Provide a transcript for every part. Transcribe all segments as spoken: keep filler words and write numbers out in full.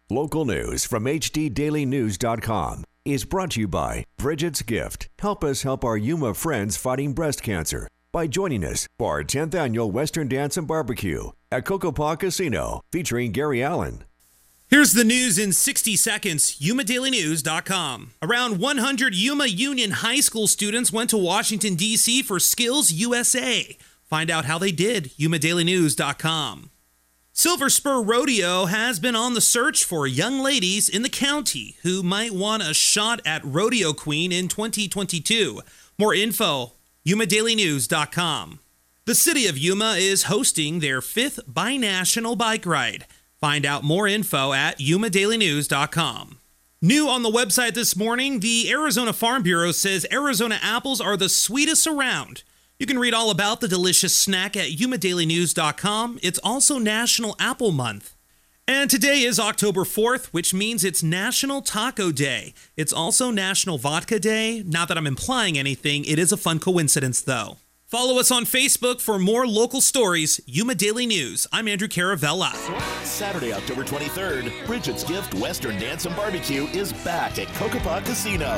Local news from H D Daily News dot com is brought to you by Bridget's Gift. Help us help our Yuma friends fighting breast cancer by joining us for our tenth annual Western Dance and Barbecue at Cocopa Casino featuring Gary Allen. Here's the news in sixty seconds, Yuma Daily News dot com. Around one hundred Yuma Union High School students went to Washington, D C for Skills U S A. Find out how they did, Yuma Daily News dot com. Silver Spur Rodeo has been on the search for young ladies in the county who might want a shot at Rodeo Queen in twenty twenty-two. More info, Yuma Daily News dot com. The city of Yuma is hosting their fifth binational bike ride. Find out more info at Yuma Daily News dot com. New on the website this morning, the Arizona Farm Bureau says Arizona apples are the sweetest around. You can read all about the delicious snack at Yuma Daily News dot com. It's also National Apple Month. And today is October fourth, which means it's National Taco Day. It's also National Vodka Day. Not that I'm implying anything, it is a fun coincidence though. Follow us on Facebook for more local stories. Yuma Daily News. I'm Andrew Caravella. Saturday, October twenty-third, Bridget's Gift Western Dance and Barbecue is back at Cocopa Casino.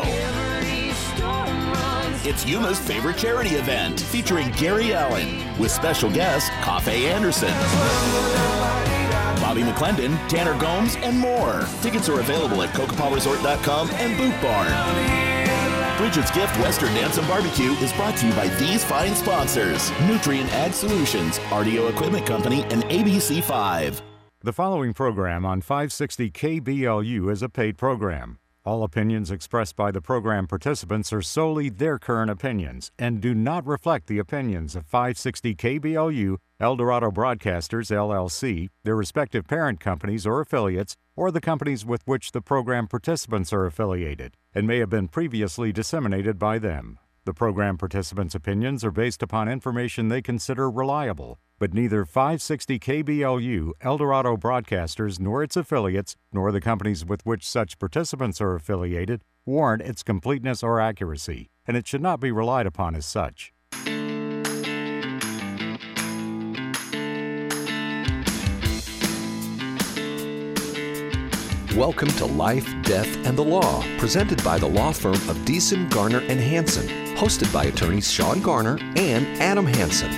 It's Yuma's favorite charity event featuring Gary Allen with special guest Cafe Anderson, Bobby McClendon, Tanner Gomes, and more. Tickets are available at Cocopa Resort dot com and Boot Barn. Bridget's Gift Western Dance and Barbecue is brought to you by these fine sponsors: Nutrient Ag Solutions, R D O Equipment Company, and A B C five. The following program on five sixty K B L U is a paid program. All opinions expressed by the program participants are solely their current opinions and do not reflect the opinions of five sixty K B L U, Eldorado Broadcasters, L L C, their respective parent companies or affiliates, or the companies with which the program participants are affiliated, and may have been previously disseminated by them. The program participants' opinions are based upon information they consider reliable, but neither five sixty K B L U, Eldorado Broadcasters, nor its affiliates, nor the companies with which such participants are affiliated, warrant its completeness or accuracy, and it should not be relied upon as such. Welcome to Life, Death, and the Law, presented by the law firm of Deason, Garner, and Hansen, hosted by attorneys Sean Garner and Adam Hansen.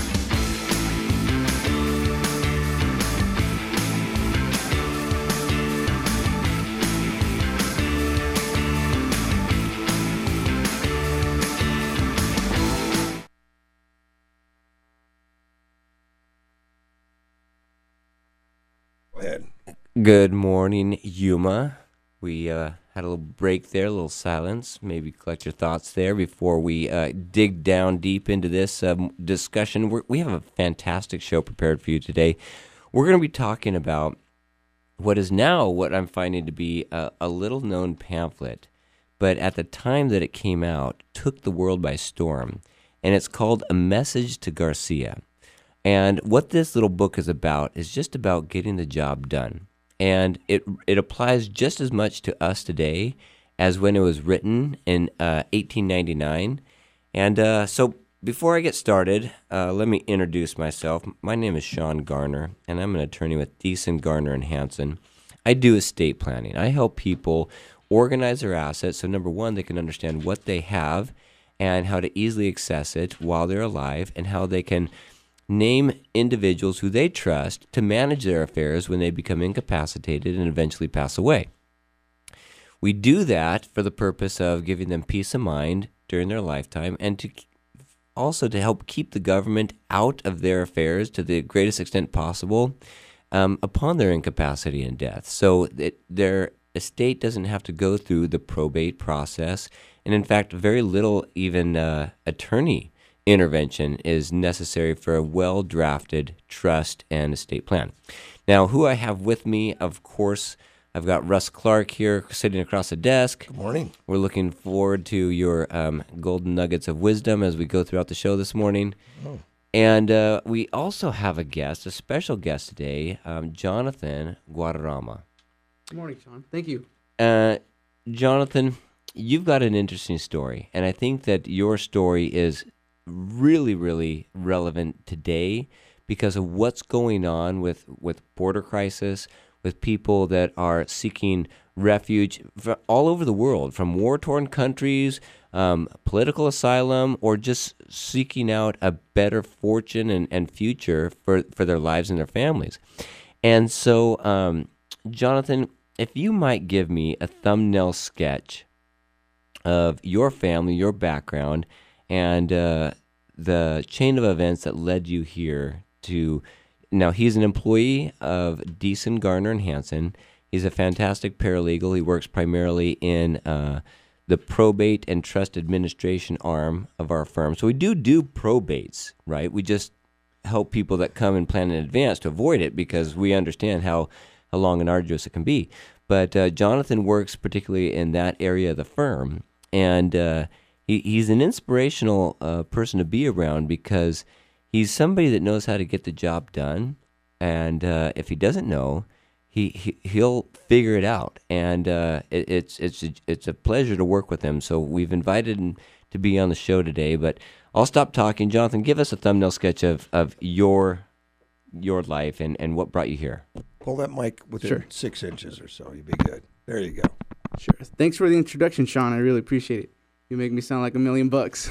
Go ahead. Good morning, Yuma. We uh, had a little break there, a little silence. Maybe collect your thoughts there before we uh, dig down deep into this um, discussion. We're, we have a fantastic show prepared for you today. We're going to be talking about what is now what I'm finding to be a, a little-known pamphlet, but at the time that it came out, took the world by storm, and it's called A Message to Garcia. And what this little book is about is just about getting the job done. And it it applies just as much to us today as when it was written in uh, eighteen ninety-nine. And uh, so before I get started, uh, let me introduce myself. My name is Sean Garner, and I'm an attorney with Deason, Garner, and Hansen. I do estate planning. I help people organize their assets so, number one, they can understand what they have and how to easily access it while they're alive, and how they can name individuals who they trust to manage their affairs when they become incapacitated and eventually pass away. We do that for the purpose of giving them peace of mind during their lifetime, and to also to help keep the government out of their affairs to the greatest extent possible um, upon their incapacity and death. So that their estate doesn't have to go through the probate process, and in fact, very little even uh, attorney intervention is necessary for a well-drafted trust and estate plan. Now, who I have with me, of course, I've got Russ Clark here sitting across the desk. Good morning. We're looking forward to your um, golden nuggets of wisdom as we go throughout the show this morning. Oh. And uh, we also have a guest, a special guest today, um, Jonathan Guadarrama. Good morning, Sean. Thank you. Uh, Jonathan, you've got an interesting story, and I think that your story is really, really relevant today because of what's going on with, with border crisis, with people that are seeking refuge f- all over the world, from war-torn countries, um, political asylum, or just seeking out a better fortune and, and future for, for their lives and their families. And so, um, Jonathan, if you might give me a thumbnail sketch of your family, your background, and uh, the chain of events that led you here to... Now, he's an employee of Deason, Garner, and Hansen. He's a fantastic paralegal. He works primarily in uh, the probate and trust administration arm of our firm. So we do do probates, right? We just help people that come and plan in advance to avoid it because we understand how, how long and arduous it can be. But uh, Jonathan works particularly in that area of the firm, and uh, he, he's an inspirational uh, person to be around because he's somebody that knows how to get the job done, and uh, if he doesn't know, he, he he'll figure it out. And uh, it, it's it's a, it's a pleasure to work with him. So we've invited him to be on the show today. But I'll stop talking. Jonathan, give us a thumbnail sketch of, of your your life and, and what brought you here. Pull that mic within Sure. six inches or so. You'd be good. There you go. Sure. Thanks for the introduction, Sean. I really appreciate it. You make me sound like a million bucks.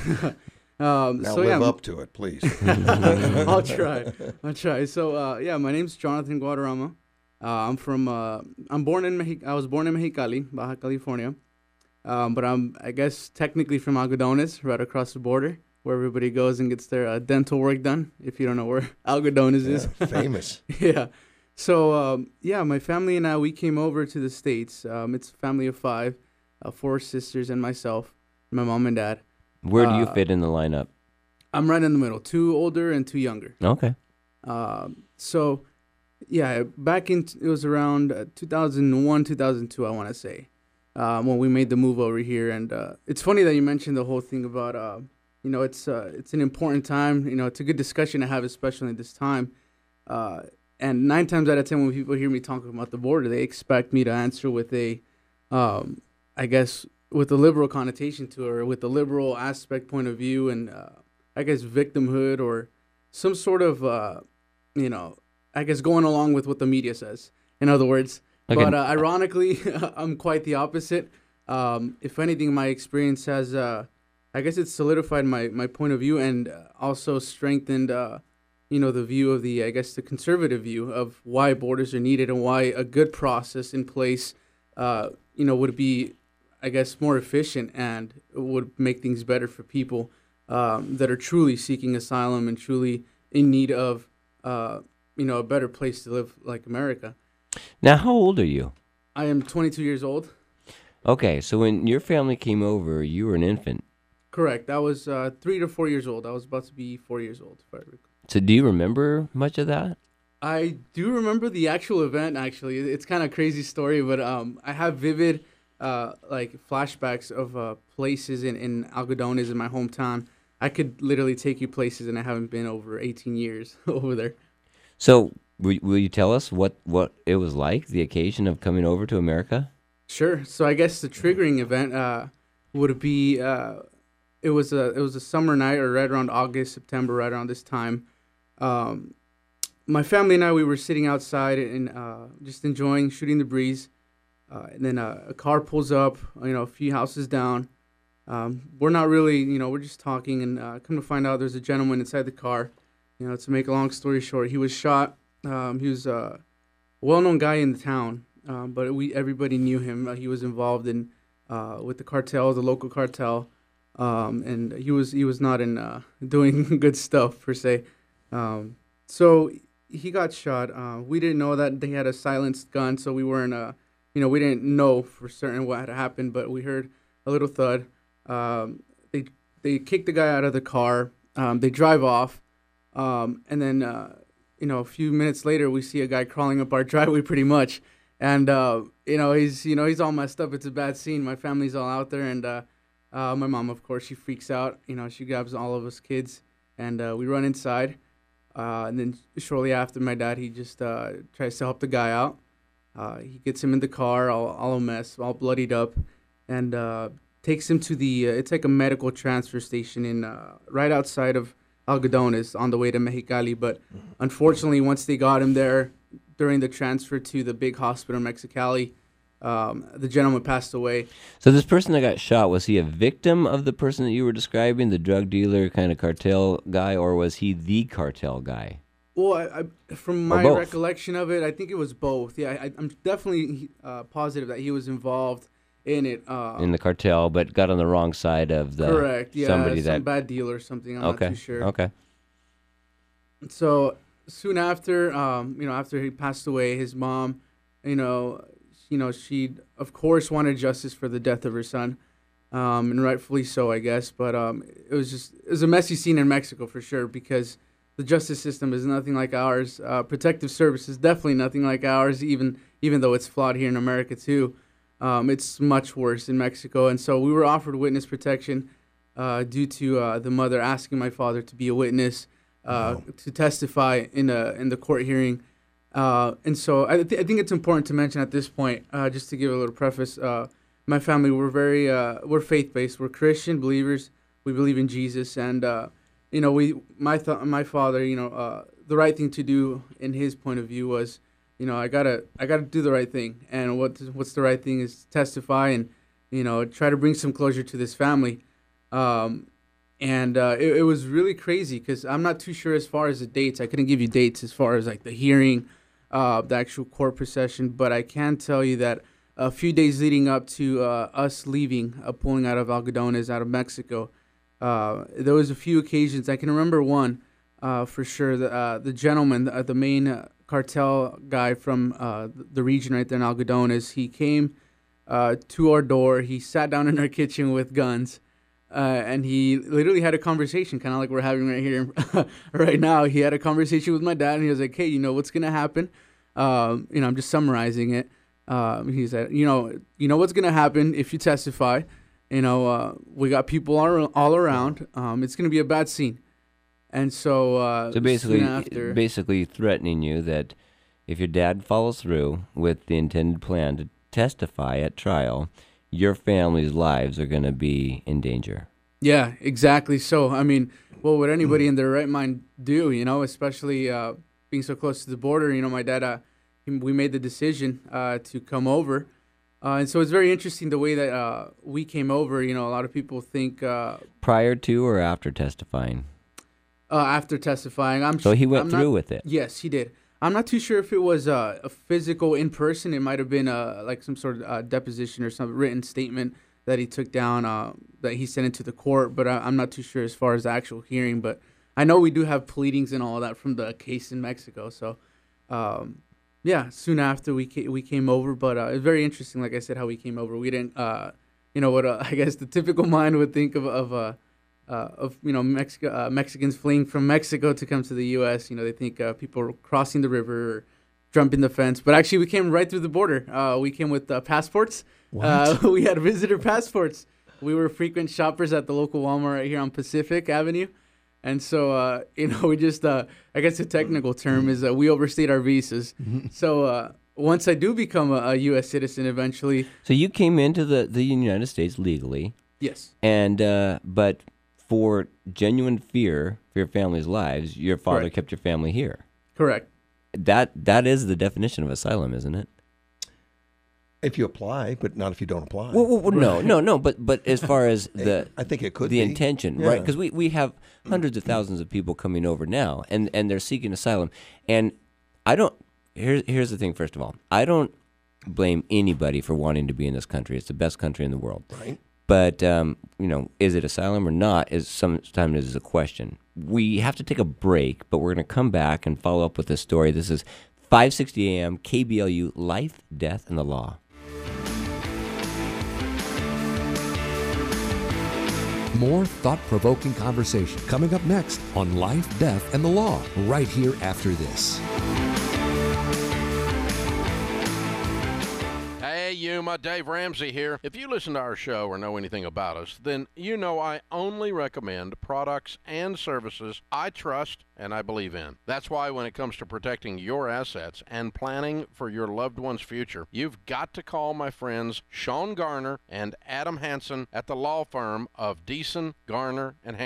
um, Now so live yeah, up to it, please. I'll try. I'll try. So uh, yeah, my name's Jonathan Guadarrama. Uh, I'm from. Uh, I'm born in. Mexico. I was born in Mexicali, Baja California. Um, but I'm, I guess, technically from Algodones, right across the border, where everybody goes and gets their uh, dental work done. If you don't know where Algodones is, Yeah, famous. yeah. So um, yeah, my family and I, we came over to the States. Um, it's a family of five, uh, four sisters and myself, my mom and dad. Where do you Uh, fit in the lineup? I'm right in the middle, two older and two younger. Okay. Um, so, yeah, back in it was around uh, two thousand one, two thousand two, I want to say, um, when we made the move over here. And uh, it's funny that you mentioned the whole thing about, uh, you know, it's uh, it's an important time. You know, it's a good discussion to have, especially at this time. Uh, and nine times out of ten, when people hear me talking about the border, they expect me to answer with a, um, I guess, with a liberal connotation to it, or with a liberal aspect point of view, and uh, I guess victimhood or some sort of, uh, you know, I guess going along with what the media says. In other words, Okay. but uh, ironically, I'm quite the opposite. Um, if anything, my experience has, uh, I guess, it's solidified my, my point of view and uh, also strengthened, uh, you know, the view of the, I guess, the conservative view of why borders are needed and why a good process in place, uh, you know, would be, I guess, more efficient and would make things better for people um, that are truly seeking asylum and truly in need of, uh, you know, a better place to live like America. Now, how old are you? I am twenty-two years old. Okay, so when your family came over, you were an infant. Correct. I was uh, three to four years old. I was about to be four years old, if I recall. So do you remember much of that? I do remember the actual event, actually. It's kind of a crazy story, but um, I have vivid uh, like flashbacks of uh, places in, in Algodones in my hometown. I could literally take you places, and I haven't been over eighteen years over there. So will, will you tell us what, what it was like, the occasion of coming over to America? Sure. So I guess the triggering event uh, would be uh, it was a it was a summer night, or right around August, September, right around this time. Um, my family and I, we were sitting outside and uh, just enjoying, shooting the breeze. Uh, and then uh, a car pulls up, you know, a few houses down. Um, we're not really, you know, we're just talking, and uh, come to find out there's a gentleman inside the car. You know, to make a long story short, he was shot. Um, he was a well-known guy in the town, um, but we everybody knew him. Uh, he was involved in uh, with the cartel, the local cartel, um, and he was he was not in uh, doing good stuff per se. Um, so he got shot. Uh, we didn't know that they had a silenced gun, so we weren't, uh, you know, we didn't know for certain what had happened. But we heard a little thud. Um, they they kick the guy out of the car. Um, they drive off, um, and then uh, you know a few minutes later we see a guy crawling up our driveway, pretty much, and uh, you know he's you know he's all messed up. It's a bad scene. My family's all out there, and uh, uh, my mom, of course, she freaks out. You know, she grabs all of us kids, and uh, we run inside. Uh, and then shortly after, my dad, he just uh, tries to help the guy out. Uh, he gets him in the car, all, all a mess, all bloodied up, and uh, takes him to the, uh, it's like a medical transfer station in uh, right outside of Algodones on the way to Mexicali. But unfortunately, once they got him there, during the transfer to the big hospital in Mexicali, um, the gentleman passed away. So this person that got shot, was he a victim of the person that you were describing, the drug dealer kind of cartel guy, or was he the cartel guy? Well, I, I, from my recollection of it, I think it was both. Yeah, I, I'm definitely uh, positive that he was involved in it. Uh, in the cartel, but got on the wrong side of the correct. Yeah, somebody some that bad deal or something. I'm okay. not too sure. Okay. So soon after, um, you know, after he passed away, his mom, you know, you know, she of course wanted justice for the death of her son, um, and rightfully so, I guess. But um, it was just it was a messy scene in Mexico for sure, because the justice system is nothing like ours. Uh, protective service is definitely nothing like ours, even even though it's flawed here in America too. Um, it's much worse in Mexico, and so we were offered witness protection uh, due to uh, the mother asking my father to be a witness uh, wow. to testify in a in the court hearing. Uh, and so I, th- I think it's important to mention at this point, uh, just to give a little preface, uh, my family, we're very, uh, we're faith-based. We're Christian believers. We believe in Jesus. And, uh, you know, we, my th- my father, you know, uh, the right thing to do in his point of view was, you know, I gotta, I gotta do the right thing. And what, what's the right thing is testify and, you know, try to bring some closure to this family. Um, and uh, it, it was really crazy because I'm not too sure as far as the dates. I couldn't give you dates as far as like the hearing, Uh, the actual court procession, but I can tell you that a few days leading up to uh, us leaving, uh, pulling out of Algodones, out of Mexico, uh, there was a few occasions. I can remember one uh, for sure. The, uh, the gentleman, uh, the main uh, cartel guy from uh, the region right there in Algodones, he came uh, to our door. He sat down in our kitchen with guns, uh, and he literally had a conversation, kind of like we're having right here, right now. He had a conversation with my dad, and he was like, "Hey, you know what's gonna happen?" Um, you know, I'm just summarizing it. Um, he said, you know, you know what's going to happen if you testify. You know, uh, we got people all, all around. Um, it's going to be a bad scene. And so, uh, so basically, soon after, basically threatening you that if your dad follows through with the intended plan to testify at trial, your family's lives are going to be in danger. Yeah, exactly. So, I mean, what would anybody in their right mind do, you know, especially uh, being so close to the border? You know, my dad, uh, we made the decision uh, to come over. Uh, and so it's very interesting the way that uh, we came over. You know, a lot of people think... Uh, Prior to or after testifying? Uh, after testifying. I'm so he went I'm through not, with it? Yes, he did. I'm not too sure if it was uh, a physical in person. It might have been uh, like some sort of uh, deposition or some written statement that he took down, uh, that he sent into the court. But I, I'm not too sure as far as the actual hearing. But I know we do have pleadings and all of that from the case in Mexico. So, um, yeah, soon after we ca- we came over. But uh, it's very interesting, like I said, how we came over. We didn't, uh, you know, what uh, I guess the typical mind would think of of uh, uh, of you know Mexico uh, Mexicans fleeing from Mexico to come to the U S. You know, they think uh, people are crossing the river or jumping the fence. But actually, we came right through the border. Uh, we came with uh, passports. Uh, we had visitor passports. We were frequent shoppers at the local Walmart right here on Pacific Avenue. And so, uh, you know, we just, uh, I guess the technical term is uh, we overstayed our visas. Mm-hmm. So uh, once I do become a, a U S citizen eventually. So you came into the, the United States legally. Yes. And, uh, but for genuine fear for your family's lives, your father Correct. kept your family here. Correct. That That is the definition of asylum, isn't it? If you apply, but not if you don't apply. Well, well, well, no, no, no. But but as far as the, I think it could the be. intention, Yeah. right? Because we, we have hundreds of thousands of people coming over now, and, and they're seeking asylum. And I don't. Here's here's the thing. First of all, I don't blame anybody for wanting to be in this country. It's the best country in the world. Right. But um, you know, is it asylum or not? Is sometimes is a question. We have to take a break, but we're going to come back and follow up with this story. This is five sixty A M K B L U, Life, Death, and the Law. More thought-provoking conversation coming up next on Life, Death, and the Law, right here after this. Hey, Yuma, Dave Ramsey here. If you listen to our show or know anything about us, then you know I only recommend products and services I trust and I believe in. That's why when it comes to protecting your assets and planning for your loved one's future, you've got to call my friends Sean Garner and Adam Hansen at the law firm of Deason, Garner, and Hansen.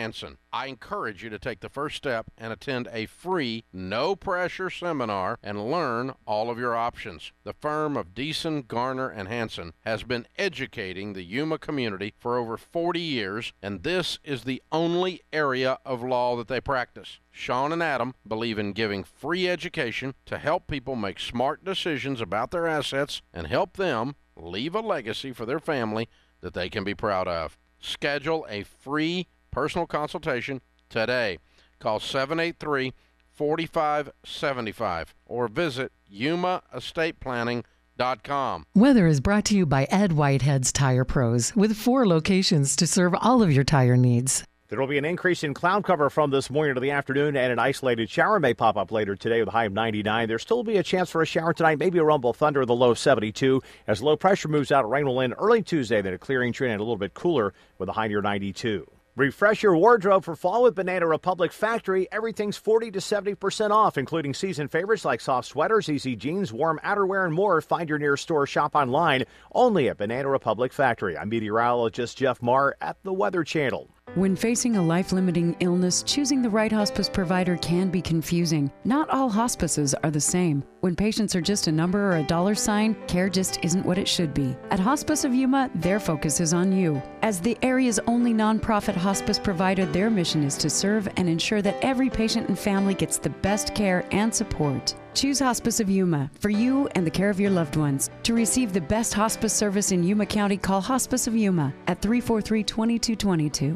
I encourage you to take the first step and attend a free, no-pressure seminar and learn all of your options. The firm of Deason, Garner, and Hansen has been educating the Yuma community for over forty years, and this is the only area of law that they practice. Sean and Adam believe in giving free education to help people make smart decisions about their assets and help them leave a legacy for their family that they can be proud of. Schedule a free personal consultation today. Call seven eight three, four five seven five or visit yuma estate planning dot com. Weather is brought to you by Ed Whitehead's Tire Pros, with four locations to serve all of your tire needs. There will be an increase in cloud cover from this morning to the afternoon, and an isolated shower may pop up later today with a high of ninety-nine. There'll still be a chance for a shower tonight, maybe a rumble thunder, the low of seventy-two. As low pressure moves out, rain will end early Tuesday, then a clearing trend and a little bit cooler with a high near ninety-two. Refresh your wardrobe for fall with Banana Republic Factory. Everything's forty to seventy percent off, including season favorites like soft sweaters, easy jeans, warm outerwear, and more. Find your nearest store, shop online, only at Banana Republic Factory. I'm meteorologist Jeff Marr at the Weather Channel. When facing a life-limiting illness, choosing the right hospice provider can be confusing. Not all hospices are the same. When patients are just a number or a dollar sign, care just isn't what it should be. At Hospice of Yuma, their focus is on you. As the area's only nonprofit hospice provider, their mission is to serve and ensure that every patient and family gets the best care and support. Choose Hospice of Yuma for you and the care of your loved ones. To receive the best hospice service in Yuma County, call Hospice of Yuma at three four three, two two two two.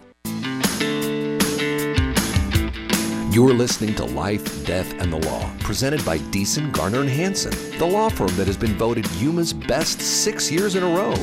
You're listening to Life, Death, and the Law, presented by Deason, Garner, and Hansen, the law firm that has been voted Yuma's best six years in a row.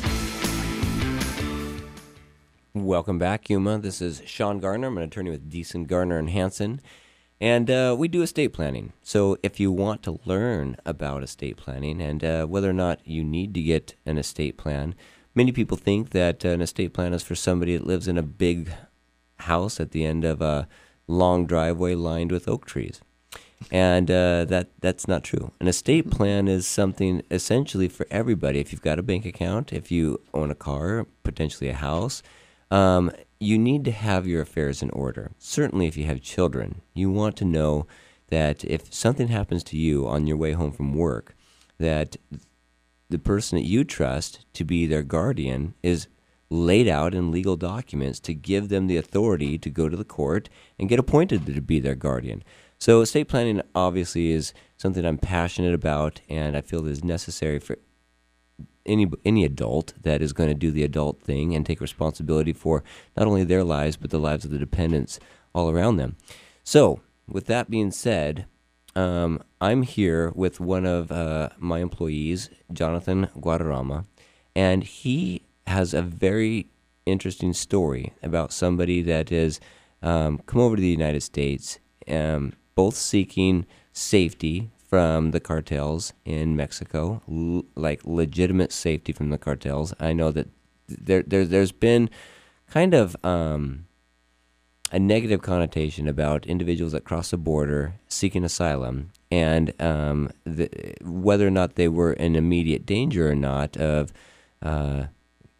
Welcome back, Yuma. This is Sean Garner. I'm an attorney with Deason, Garner, and Hansen, and uh, we do estate planning. So if you want to learn about estate planning and uh, whether or not you need to get an estate plan, many people think that uh, an estate plan is for somebody that lives in a big house at the end of a long driveway lined with oak trees. And uh, that that's not true. An estate plan is something essentially for everybody. If you've got a bank account, if you own a car, potentially a house, um, you need to have your affairs in order. Certainly if you have children, you want to know that if something happens to you on your way home from work, that the person that you trust to be their guardian is laid out in legal documents to give them the authority to go to the court and get appointed to be their guardian. So estate planning obviously is something I'm passionate about, and I feel is necessary for any any adult that is going to do the adult thing and take responsibility for not only their lives but the lives of the dependents all around them. So with that being said, um, I'm here with one of uh, my employees, Jonathan Guadarrama, and he has a very interesting story about somebody that has um, come over to the United States, um, both seeking safety from the cartels in Mexico, l- like legitimate safety from the cartels. I know that there, there there's been kind of um, a negative connotation about individuals that cross the border seeking asylum, and um, the, whether or not they were in immediate danger or not of uh,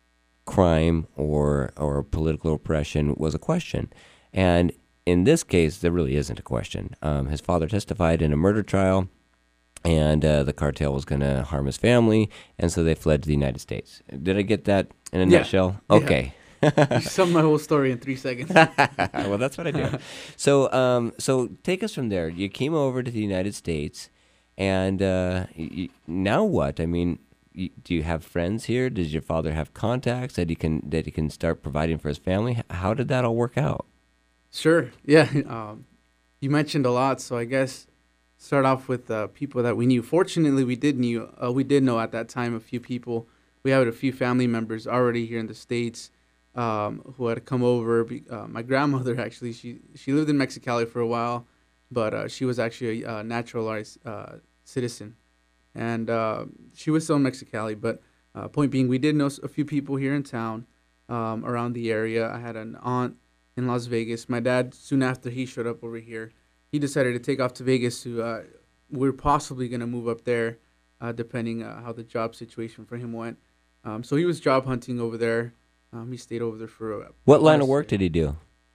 crime or or political oppression was a question. And in this case, there really isn't a question. Um, his father testified in a murder trial, and uh, the cartel was going to harm his family, and so they fled to the United States. Did I get that in a Yeah. nutshell? Yeah. Okay. You summed my whole story in three seconds. Well, that's what I do. So, um, so take us from there. You came over to the United States, and uh, y- now what? I mean, y- do you have friends here? Does your father have contacts that he can that he can start providing for his family? H- How did that all work out? Sure. Yeah. Um, you mentioned a lot, so I guess start off with uh, people that we knew. Fortunately, we did knew uh, we did know at that time a few people. We had a few family members already here in the States um, who had come over. Be- Uh, my grandmother actually, she she lived in Mexicali for a while, but uh, she was actually a uh, naturalized uh, citizen, and uh, she was still in Mexicali. But uh, point being, we did know s- a few people here in town um, around the area. I had an aunt in Las Vegas. My dad, soon after he showed up over here, he decided to take off to Vegas to, uh, we're possibly going to move up there, uh, depending uh, how the job situation for him went. Um, so he was job hunting over there. Um, he stayed over there for a What line of work did he do?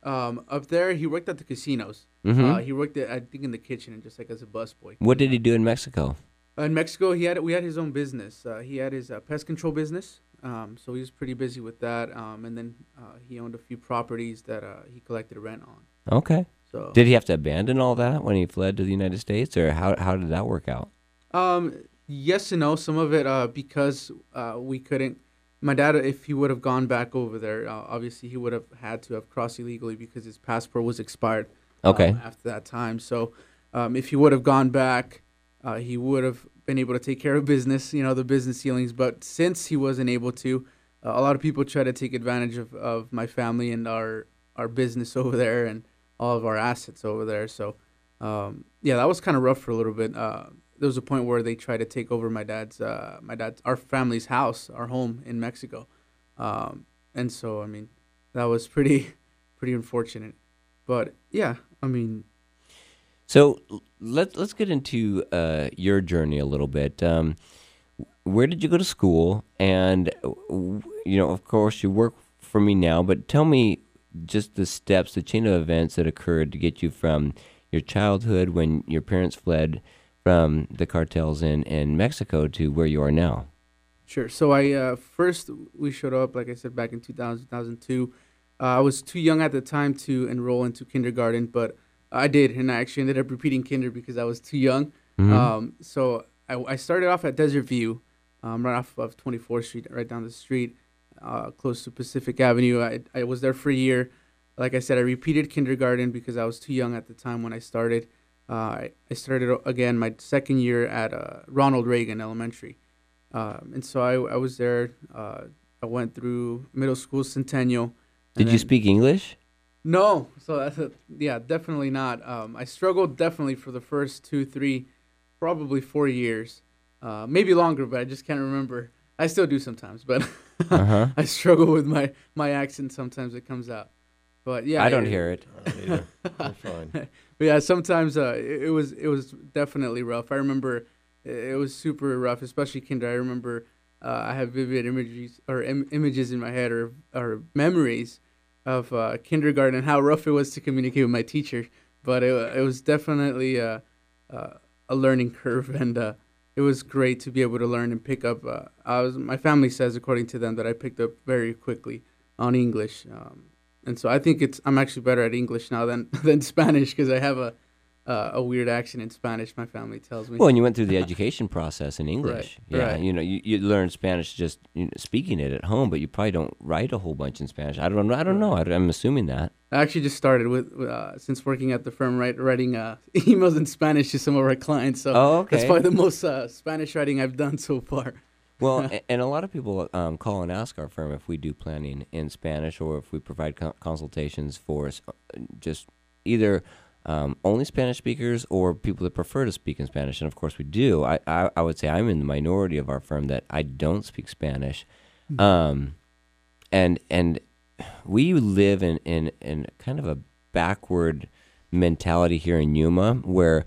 Um, up there, he worked at the casinos. Mhm. Uh, he worked, at, I think, in the kitchen and just like as a busboy. What did he do in Mexico? Uh, in Mexico, he had we had his own business. Uh, he had his uh, pest control business, um, so he was pretty busy with that. Um, and then uh, he owned a few properties that uh, he collected rent on. Okay. So did he have to abandon all that when he fled to the United States, or how how did that work out? Um, yes and no. Some of it uh, because uh, we couldn't. My dad, if he would have gone back over there, uh, obviously he would have had to have crossed illegally because his passport was expired. Okay. Um, after that time, so um, if he would have gone back, uh, he would have been able to take care of business, you know, the business dealings. But since he wasn't able to, uh, a lot of people try to take advantage of, of my family and our our business over there and all of our assets over there. So um, yeah, that was kind of rough for a little bit. Uh, there was a point where they tried to take over my dad's, uh, my dad's, our family's house, our home in Mexico, um, and so I mean, that was pretty, pretty unfortunate. But yeah, I mean. So let's let's get into uh, your journey a little bit. Um, where did you go to school? And you know, of course, you work for me now. But tell me just the steps, the chain of events that occurred to get you from your childhood when your parents fled from the cartels in, in Mexico to where you are now. Sure. So I uh, first we showed up, like I said, back in two thousand, two thousand two. Uh, I was too young at the time to enroll into kindergarten, but I did, and I actually ended up repeating kinder because I was too young. Mhm. Um, so I, I started off at Desert View, um, right off of twenty-fourth Street, right down the street, uh, close to Pacific Avenue. I, I was there for a year. Like I said, I repeated kindergarten because I was too young at the time when I started. Uh, I, I started again my second year at uh, Ronald Reagan Elementary. Um, and so I, I was there. Uh, I went through middle school, Centennial. Did you speak English? No. So that's a, yeah, definitely not. Um, I struggled definitely for the first two, three, probably four years. Uh, maybe longer, but I just can't remember. I still do sometimes, but Uh-huh. I struggle with my, my accent. Sometimes it comes out. But yeah, I don't hear it. I'm fine. But yeah, sometimes uh, it, it was it was definitely rough. I remember it was super rough, especially kinder. I remember uh, I have vivid images or Im- images in my head or or memories of uh, kindergarten and how rough it was to communicate with my teacher. But it it was definitely uh, uh, a learning curve, and uh, it was great to be able to learn and pick up. Uh, I was my family says, according to them, that I picked up very quickly on English. Um, And so I think it's I'm actually better at English now than than Spanish because I have a uh, a weird accent in Spanish. My family tells me. Well, and you went through the education process in English. Right, Yeah, right. you know, you, you learn Spanish just you know, speaking it at home, but you probably don't write a whole bunch in Spanish. I don't know. I don't know. I, I'm assuming that. I actually just started with uh, since working at the firm, right, writing uh, emails in Spanish to some of our clients. So Oh, okay. that's probably the most uh, Spanish writing I've done so far. Well, a- and a lot of people um, call and ask our firm if we do planning in Spanish or if we provide con- consultations for s- just either um, only Spanish speakers or people that prefer to speak in Spanish. And of course, we do. I, I, I would say I'm in the minority of our firm that I don't speak Spanish, um, and and we live in, in in kind of a backward mentality here in Yuma where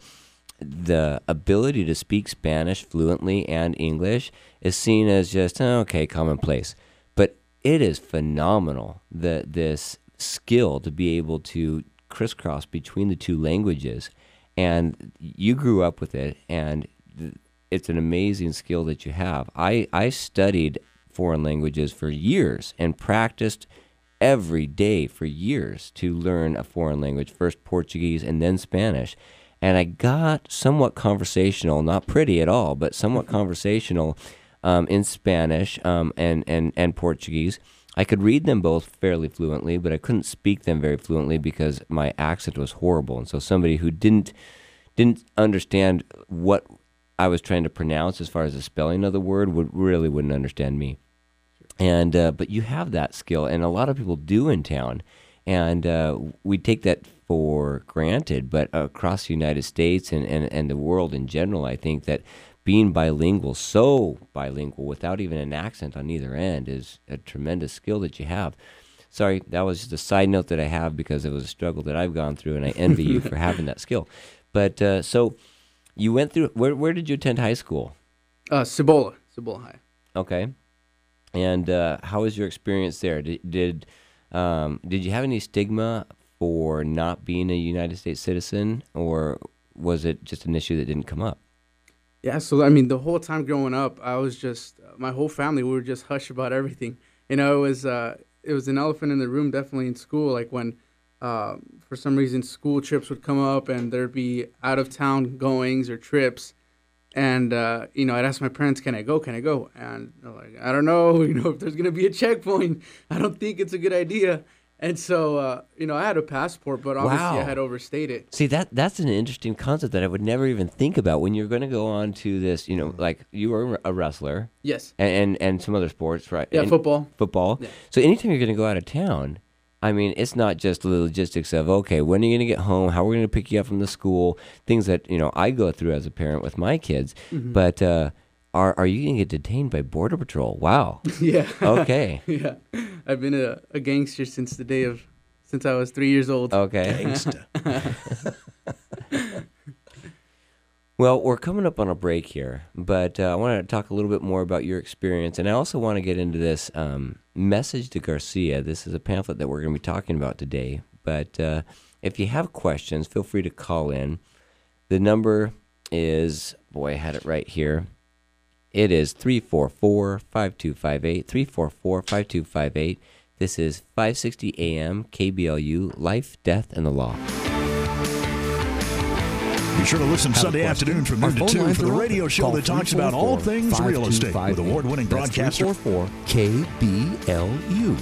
the ability to speak Spanish fluently and English is seen as just oh, okay, commonplace. But it is phenomenal that this skill to be able to crisscross between the two languages, and you grew up with it, and th- it's an amazing skill that you have. I, I studied foreign languages for years and practiced every day for years to learn a foreign language, first Portuguese and then Spanish. And I got somewhat conversational, not pretty at all, but somewhat conversational um, in Spanish um, and, and, and Portuguese. I could read them both fairly fluently, but I couldn't speak them very fluently because my accent was horrible. And so somebody who didn't didn't understand what I was trying to pronounce as far as the spelling of the word would really wouldn't understand me. And uh, but you have that skill, and a lot of people do in town. And uh, we take that for granted, but across the United States and, and, and the world in general, I think that being bilingual, so bilingual, without even an accent on either end, is a tremendous skill that you have. Sorry, that was just a side note that I have because it was a struggle that I've gone through, and I envy you for having that skill. But uh, so you went through, where where did you attend high school? Uh, Cibola, Cibola High. Okay. And uh, how was your experience there? Did did, um, did you have any stigma for not being a United States citizen, or was it just an issue that didn't come up? Yeah, so I mean, the whole time growing up, I was just my whole family. We were just hush about everything. You know, it was uh, it was an elephant in the room, definitely in school. Like when, uh, for some reason, school trips would come up, and there'd be out of town goings or trips, and uh, you know, I'd ask my parents, "Can I go? Can I go?" And they're like, "I don't know. You know, if there's gonna be a checkpoint, I don't think it's a good idea." And so, uh, you know, I had a passport, but obviously Wow. I had overstayed it. See, that that's an interesting concept that I would never even think about when you're going to go on to this, you know, like you were a wrestler. Yes. And and, and some other sports, right? Yeah, and football. Football. Yeah. So anytime you're going to go out of town, I mean, it's not just the logistics of, okay, when are you going to get home? How are we going to pick you up from the school? Things that, you know, I go through as a parent with my kids. Mhm. But uh, are are you going to get detained by Border Patrol? Wow. Yeah. Okay. Yeah. I've been a, a gangster since the day of, since I was three years old. Okay. Gangsta. Well, we're coming up on a break here, but uh, I want to talk a little bit more about your experience, and I also want to get into this um, Message to Garcia. This is a pamphlet that we're going to be talking about today, but uh, if you have questions, feel free to call in. The number is, boy, I had it right here. It is three four four, five two five eight, three four four, five two five eight. This is five sixty A M K B L U, Life, Death, and the Law. Be sure to listen Have Sunday afternoon from noon to two for the radio show that talks about all things real estate with award-winning broadcaster three four four K B L U.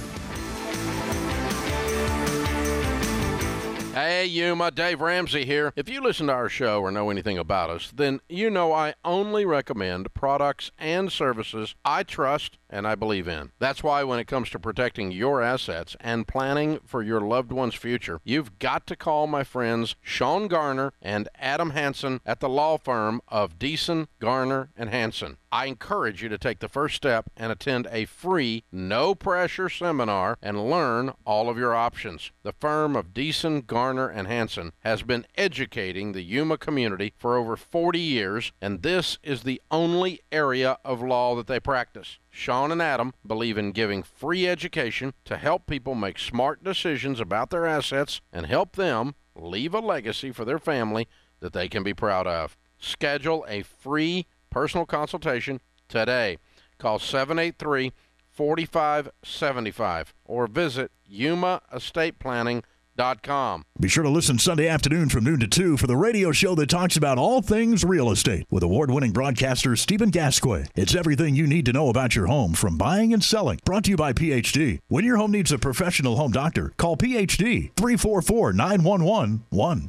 Hey, Yuma, Dave Ramsey here. If you listen to our show or know anything about us, then you know I only recommend products and services I trust and I believe in. That's why when it comes to protecting your assets and planning for your loved one's future, you've got to call my friends Sean Garner and Adam Hansen at the law firm of Deason, Garner, and Hansen. I encourage you to take the first step and attend a free, no-pressure seminar and learn all of your options. The firm of Deason, Garner, and Hansen has been educating the Yuma community for over forty years, and this is the only area of law that they practice. Sean and Adam believe in giving free education to help people make smart decisions about their assets and help them leave a legacy for their family that they can be proud of. Schedule a free personal consultation today. Call seven eight three, four five seven five or visit yuma estate planning dot com. Be sure to listen Sunday afternoon from noon to two for the radio show that talks about all things real estate with award-winning broadcaster Stephen Gasquet. It's everything you need to know about your home, from buying and selling. Brought to you by P H D. When your home needs a professional home doctor, call P H D, three four four, nine one one one.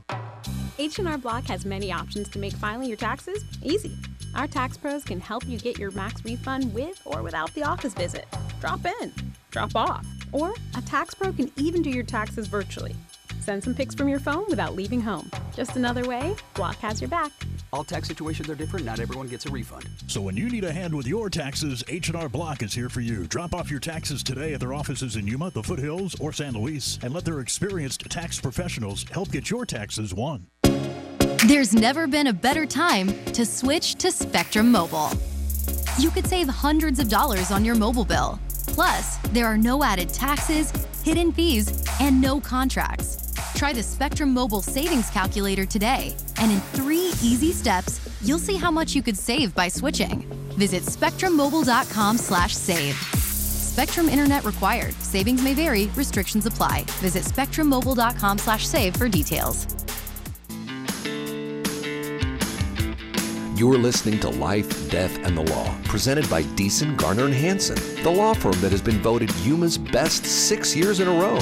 H and R Block has many options to make filing your taxes easy. Our tax pros can help you get your max refund with or without the office visit. Drop in, drop off, or a tax pro can even do your taxes virtually. Send some pics from your phone without leaving home. Just another way Block has your back. All tax situations are different. Not everyone gets a refund. So when you need a hand with your taxes, H and R Block is here for you. Drop off your taxes today at their offices in Yuma, the Foothills, or San Luis, and let their experienced tax professionals help get your taxes won. There's never been a better time to switch to Spectrum Mobile. You could save hundreds of dollars on your mobile bill. Plus, there are no added taxes, hidden fees, and no contracts. Try the Spectrum Mobile Savings Calculator today, and in three easy steps, you'll see how much you could save by switching. Visit spectrum mobile dot com slash save. Spectrum Internet required. Savings may vary. Restrictions apply. Visit spectrum mobile dot com slash save for details. You're listening to Life, Death, and the Law, presented by Deason, Garner, and Hansen, the law firm that has been voted Yuma's best six years in a row.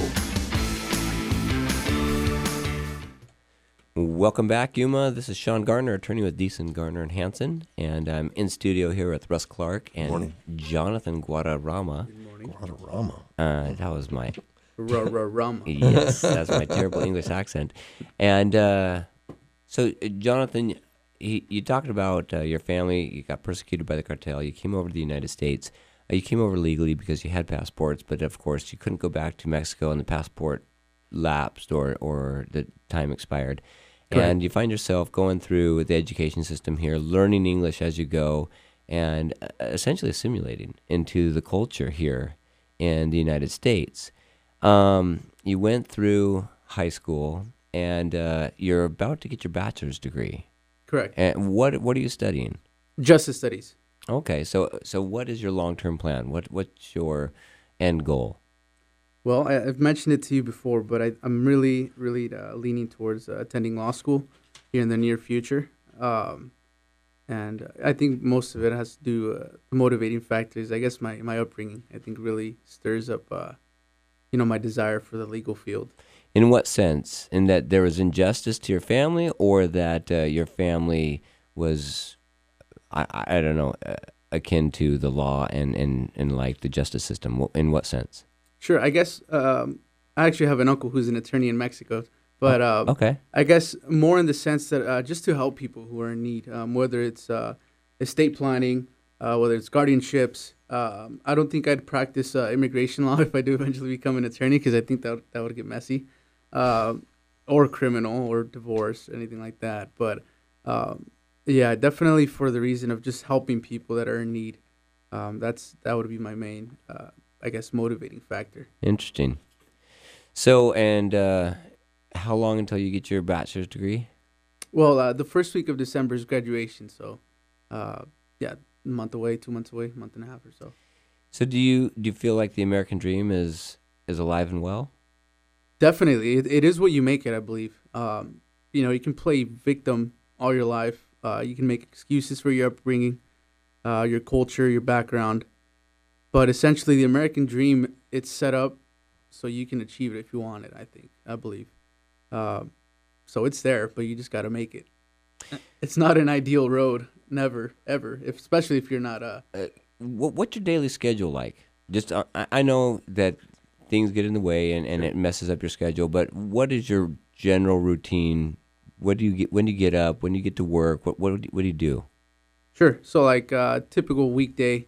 Welcome back, Yuma. This is Sean Garner, attorney with Deason, Garner, and Hansen, and I'm in studio here with Russ Clark and Morning. Jonathan Guadarrama. Good morning. Guadarrama. Uh, that was my... Ra-ra-rama. Yes, that's my terrible English accent. And uh, so, uh, Jonathan... He, you talked about uh, your family. You got persecuted by the cartel. You came over to the United States. Uh, you came over legally because you had passports, but of course you couldn't go back to Mexico, and the passport lapsed or, or the time expired. Correct. And you find yourself going through the education system here, learning English as you go, and uh, essentially assimilating into the culture here in the United States. Um, you went through high school, and uh, you're about to get your bachelor's degree. Correct. And what what are you studying? Justice studies. Okay, so so what is your long-term plan? What what's your end goal? Well, I, I've mentioned it to you before, but I, I'm really, really uh, leaning towards uh, attending law school here in the near future. Um, and I think most of it has to do uh, the motivating factors. I guess my, my upbringing, I think, really stirs up, uh, you know, my desire for the legal field. In what sense? In that there was injustice to your family, or that uh, your family was, I, I don't know, uh, akin to the law and, and, and like the justice system? In what sense? Sure. I guess um, I actually have an uncle who's an attorney in Mexico. But uh, okay. I guess more in the sense that uh, just to help people who are in need, um, whether it's uh, estate planning, uh, whether it's guardianships. Um, I don't think I'd practice uh, immigration law if I do eventually become an attorney, because I think that that would get messy, uh, or criminal or divorce, anything like that. But um, yeah, definitely for the reason of just helping people that are in need. Um, that's that would be my main, uh, I guess, motivating factor. Interesting. So, and uh, how long until you get your bachelor's degree? Well, uh, the first week of December is graduation, so uh, yeah, a month away, two months away, month and a half or so. So, do you do you feel like the American dream is is alive and well? Definitely, it, it is what you make it. I believe. Um, you know, you can play victim all your life. Uh, you can make excuses for your upbringing, uh, your culture, your background, but essentially, the American dream, it's set up so you can achieve it if you want it. I think, I believe. Uh, so it's there, but you just got to make it. It's not an ideal road, never, ever. If, especially if you're not a. Uh, what, what's your daily schedule like? Just uh, I know that things get in the way and, and it messes up your schedule, but what is your general routine? What do you get? When do you get up? When do you get to work? What what do you, what do you do? Sure. So like a uh, typical weekday,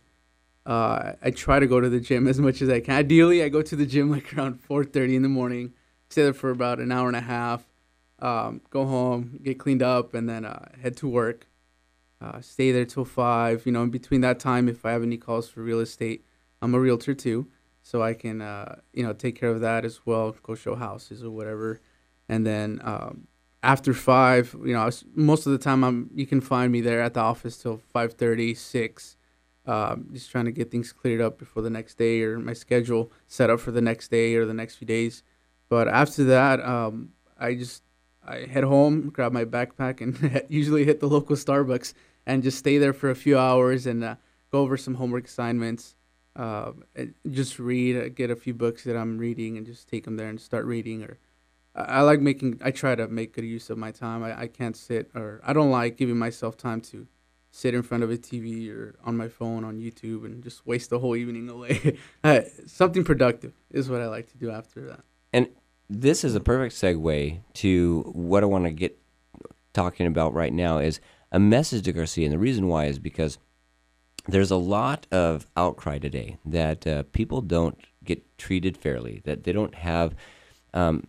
uh, I try to go to the gym as much as I can. Ideally, I go to the gym like around four thirty in the morning. Stay there for about an hour and a half. Um, go home, get cleaned up, and then uh, head to work. Uh, stay there till five. You know, in between that time, if I have any calls for real estate, I'm a realtor too, so I can uh, you know take care of that as well. Go show houses or whatever, and then um, after five, you know, I was, most of the time I'm you can find me there at the office till five thirty, six. Um, just trying to get things cleared up before the next day, or my schedule set up for the next day or the next few days. But after that, um, I just I head home, grab my backpack, and usually hit the local Starbucks and just stay there for a few hours and uh, go over some homework assignments. Uh, and just read, uh, get a few books that I'm reading, and just take them there and start reading. Or I, I like making. I try to make good use of my time. I, I can't sit, or I don't like giving myself time to sit in front of a T V or on my phone on YouTube and just waste the whole evening away. uh, something productive is what I like to do after that. And this is a perfect segue to what I want to get talking about right now is a message to Garcia. And the reason why is because there's a lot of outcry today that uh, people don't get treated fairly, that they don't have um,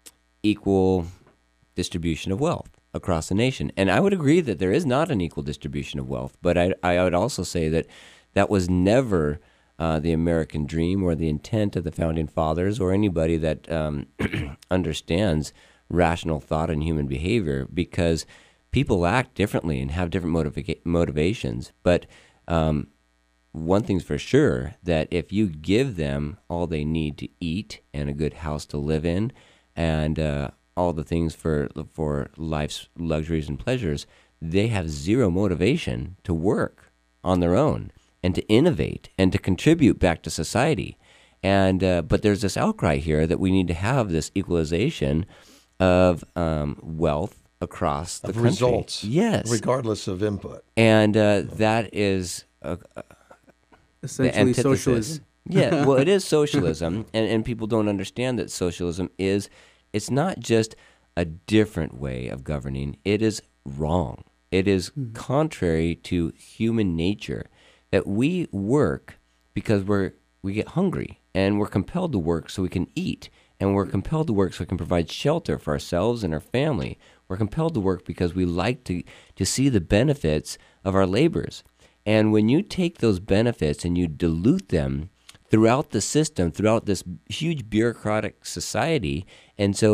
equal distribution of wealth across the nation. And I would agree that there is not an equal distribution of wealth, but I, I would also say that that was never Uh, the American dream or the intent of the Founding Fathers or anybody that um, understands rational thought and human behavior, because people act differently and have different motiva- motivations. But um, one thing's for sure, that if you give them all they need to eat and a good house to live in and uh, all the things for for life's luxuries and pleasures, they have zero motivation to work on their own and to innovate and to contribute back to society. And uh, but there's this outcry here that we need to have this equalization of um, wealth across the of country. Results, yes, regardless of input. And uh, that is uh, essentially socialism. Yeah, well, it is socialism, and, and people don't understand that socialism is, it's not just a different way of governing, it is wrong. It is mm-hmm. contrary to human nature. That we work because we're we get hungry, and we're compelled to work so we can eat, and we're compelled to work so we can provide shelter for ourselves and our family. We're compelled to work because we like to, to see the benefits of our labors. And when you take those benefits and you dilute them throughout the system, throughout this huge bureaucratic society, and so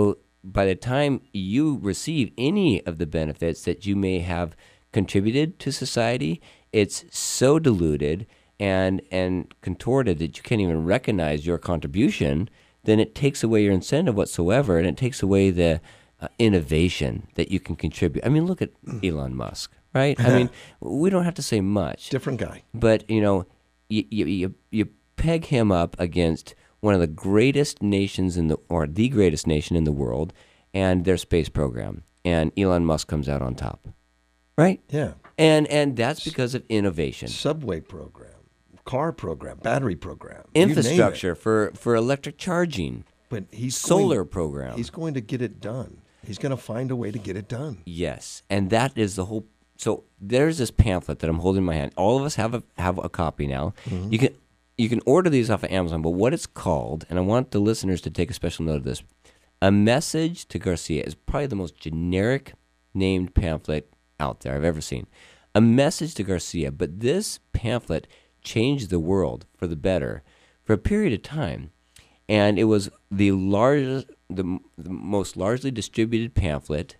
by the time you receive any of the benefits that you may have contributed to society, it's so diluted and and contorted that you can't even recognize your contribution. Then it takes away your incentive whatsoever, and it takes away the uh, innovation that you can contribute. I mean, look at Elon Musk, right? I mean, we don't have to say much. Different guy. But, you know, you, you, you, you peg him up against one of the greatest nations in the, or the greatest nation in the world, and their space program. And Elon Musk comes out on top, right? Yeah. And and that's because of innovation. Subway program, car program, battery program. Infrastructure for, for electric charging. But he's solar going, program. He's going to get it done. He's going to find a way to get it done. Yes, and that is the whole. So there's this pamphlet that I'm holding in my hand. All of us have a have a copy now. Mm-hmm. You can you can order these off of Amazon. But what it's called, and I want the listeners to take a special note of this, A Message to Garcia is probably the most generic named pamphlet out there I've ever seen. A Message to Garcia. But this pamphlet changed the world for the better for a period of time. And it was the largest, the, the most largely distributed pamphlet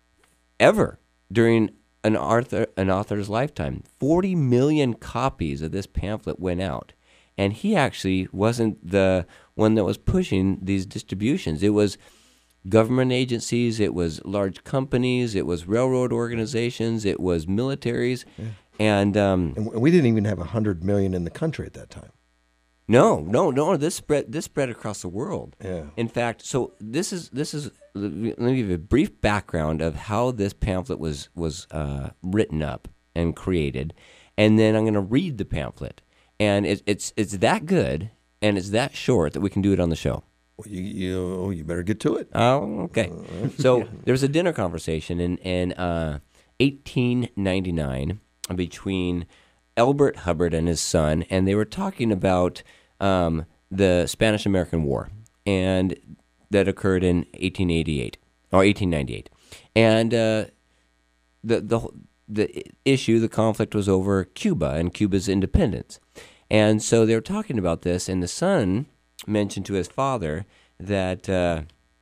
ever during an author, an author's lifetime. forty million copies of this pamphlet went out. And he actually wasn't the one that was pushing these distributions. It was government agencies, it was large companies, it was railroad organizations, it was militaries. Yeah. And, um, and we didn't even have one hundred million in the country at that time. No, no, no. This spread this spread across the world. Yeah. In fact, so this is this is. Let me give you a brief background of how this pamphlet was was uh, written up and created, and then I'm going to read the pamphlet. And it, it's it's that good and it's that short that we can do it on the show. Well, you you you better get to it. Oh, okay. So there was a dinner conversation in in uh, eighteen ninety-nine between Elbert Hubbard and his son, and they were talking about um, the Spanish-American War, and that occurred in eighteen eighty-eight or eighteen ninety-eight, and uh, the the the issue, the conflict was over Cuba and Cuba's independence, and so they were talking about this, and the son mentioned to his father that uh,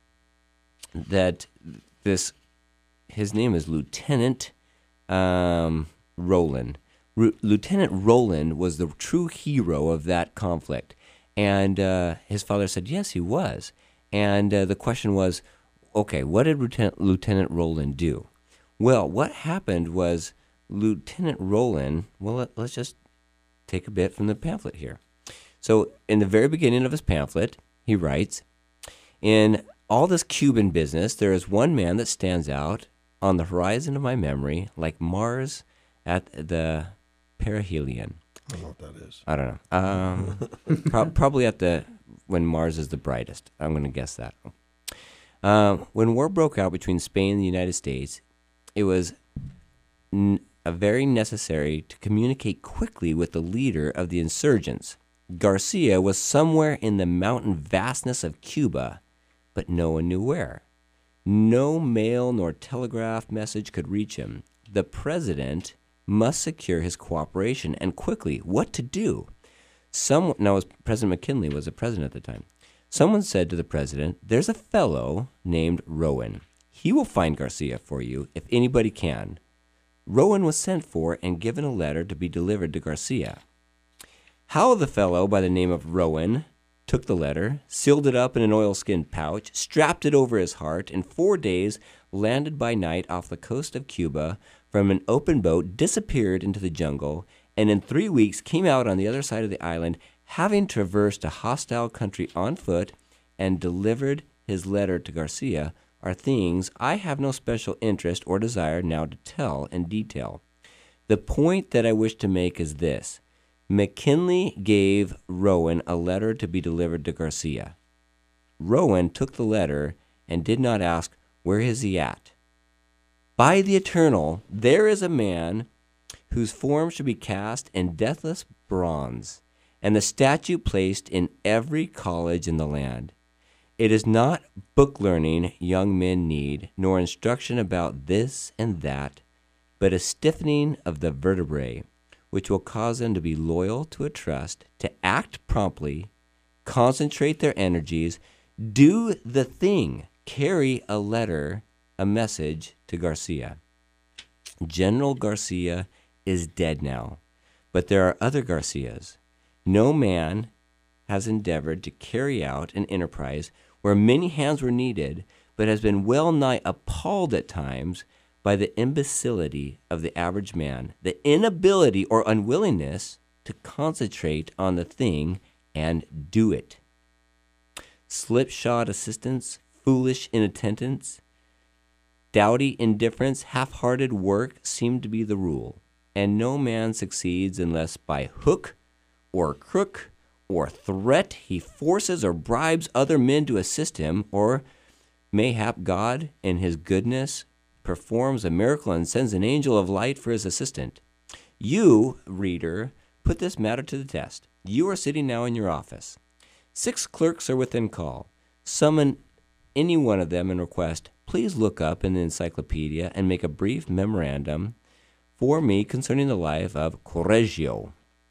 that this his name is Lieutenant um, Roland. R- Lieutenant Roland was the true hero of that conflict. And uh, his father said, yes, he was. And uh, the question was, okay, what did Lieutenant, Lieutenant Roland do? Well, what happened was Lieutenant Roland, well, let, let's just take a bit from the pamphlet here. So in the very beginning of his pamphlet, he writes, in all this Cuban business, there is one man that stands out on the horizon of my memory like Mars at the perihelion. I don't know what that is. I don't know. Um, pro- probably at the when Mars is the brightest. I'm going to guess that. Um, when war broke out between Spain and the United States, it was n- a very necessary to communicate quickly with the leader of the insurgents. Garcia was somewhere in the mountain vastness of Cuba, but no one knew where. No mail nor telegraph message could reach him. The president must secure his cooperation, and quickly. What to do? Some, now, President McKinley was the president at the time. Someone said to the president, there's a fellow named Rowan. He will find Garcia for you if anybody can. Rowan was sent for and given a letter to be delivered to Garcia. How the fellow by the name of Rowan took the letter, sealed it up in an oilskin pouch, strapped it over his heart, in four days landed by night off the coast of Cuba from an open boat, disappeared into the jungle, and in three weeks came out on the other side of the island, having traversed a hostile country on foot and delivered his letter to Garcia, are things I have no special interest or desire now to tell in detail. The point that I wish to make is this. McKinley gave Rowan a letter to be delivered to Garcia. Rowan took the letter and did not ask, where is he at? By the eternal, there is a man whose form should be cast in deathless bronze, and the statue placed in every college in the land. It is not book learning young men need, nor instruction about this and that, but a stiffening of the vertebrae, which will cause them to be loyal to a trust, to act promptly, concentrate their energies, do the thing carry a letter, a message to Garcia. General Garcia is dead now, but there are other Garcias. No man has endeavored to carry out an enterprise where many hands were needed, but has been well nigh appalled at times by the imbecility of the average man, the inability or unwillingness to concentrate on the thing and do it. Slipshod assistance, foolish inattendance, dowdy indifference, half-hearted work seem to be the rule, and no man succeeds unless by hook or crook or threat he forces or bribes other men to assist him, or mayhap God, in his goodness, performs a miracle and sends an angel of light for his assistant. You, reader, put this matter to the test. You are sitting now in your office. Six clerks are within call. Summon any one of them and request, please look up in the encyclopedia and make a brief memorandum for me concerning the life of Correggio.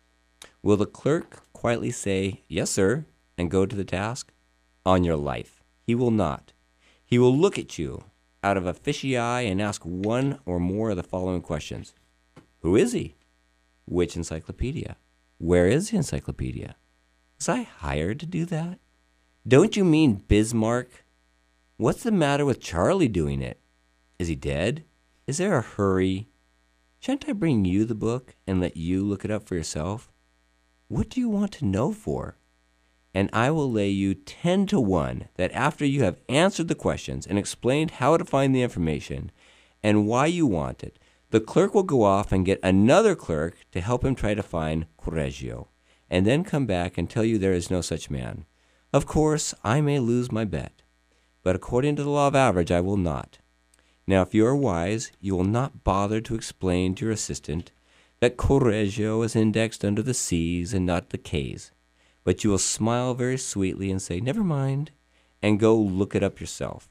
Will the clerk quietly say, yes, sir, and go to the task? On your life. He will not. He will look at you out of a fishy eye and ask one or more of the following questions. Who is he? Which encyclopedia? Where is the encyclopedia? Was I hired to do that? Don't you mean Bismarck? What's the matter with Charlie doing it? Is he dead? Is there a hurry? Shan't I bring you the book and let you look it up for yourself? What do you want to know for? And I will lay you ten to one that after you have answered the questions and explained how to find the information and why you want it, the clerk will go off and get another clerk to help him try to find Correggio, and then come back and tell you there is no such man. Of course, I may lose my bet, but according to the law of average, I will not. Now, if you are wise, you will not bother to explain to your assistant that Correggio is indexed under the C's and not the K's, but you will smile very sweetly and say, never mind, and go look it up yourself.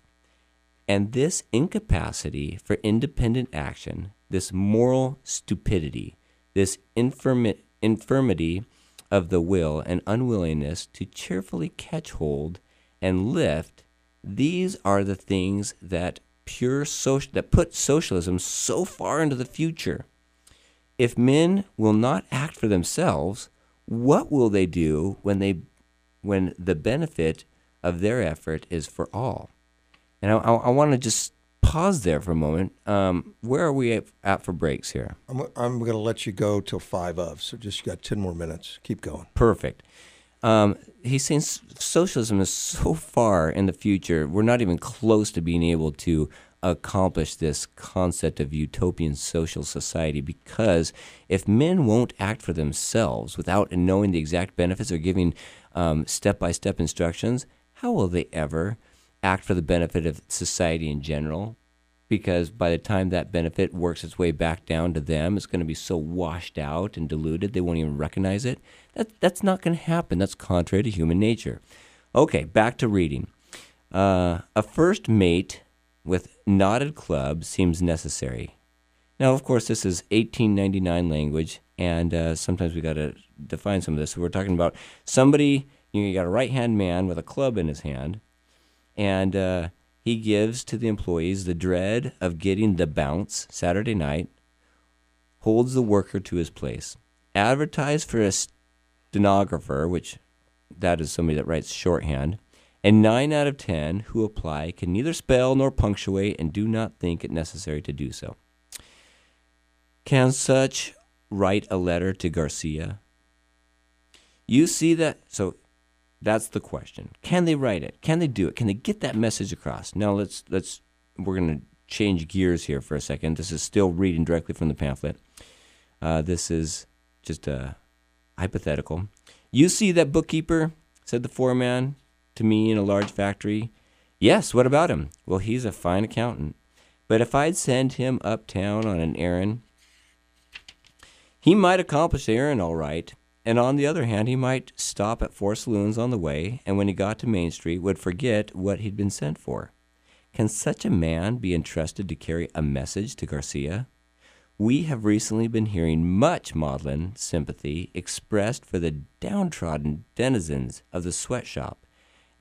And this incapacity for independent action, this moral stupidity, this infirmi- infirmity of the will and unwillingness to cheerfully catch hold and lift, these are the things that pure social that put socialism so far into the future. If men will not act for themselves, what will they do when they when the benefit of their effort is for all? And I, I, I want to just pause there for a moment. Um, where are we at, at for breaks here? I'm, I'm going to let you go till five of, so just you got ten more minutes. Keep going. Perfect. Um, he's saying socialism is so far in the future, we're not even close to being able to accomplish this concept of utopian social society, because if men won't act for themselves without knowing the exact benefits or giving um, step-by-step instructions, how will they ever act for the benefit of society in general? Because by the time that benefit works its way back down to them, it's going to be so washed out and diluted they won't even recognize it. That, that's not going to happen. That's contrary to human nature. Okay, back to reading. Uh, a first mate with knotted club seems necessary. Now, of course, this is eighteen ninety-nine language, and uh, sometimes we got to define some of this. So we're talking about somebody, you know, you got a right-hand man with a club in his hand, and uh, he gives to the employees the dread of getting the bounce Saturday night, holds the worker to his place. Advertise for a stenographer, which that is somebody that writes shorthand, and nine out of ten who apply can neither spell nor punctuate and do not think it necessary to do so. Can such write a letter to Garcia? You see that? So that's the question. Can they write it? Can they do it? Can they get that message across? Now let's let's we're going to change gears here for a second. This is still reading directly from the pamphlet. Uh, this is just a hypothetical. You see that bookkeeper? Said the foreman to me in a large factory. Yes, what about him? Well, he's a fine accountant. But if I'd send him uptown on an errand, he might accomplish the errand all right. And on the other hand, he might stop at four saloons on the way, and when he got to Main Street, would forget what he'd been sent for. Can such a man be entrusted to carry a message to Garcia? We have recently been hearing much maudlin sympathy expressed for the downtrodden denizens of the sweatshop,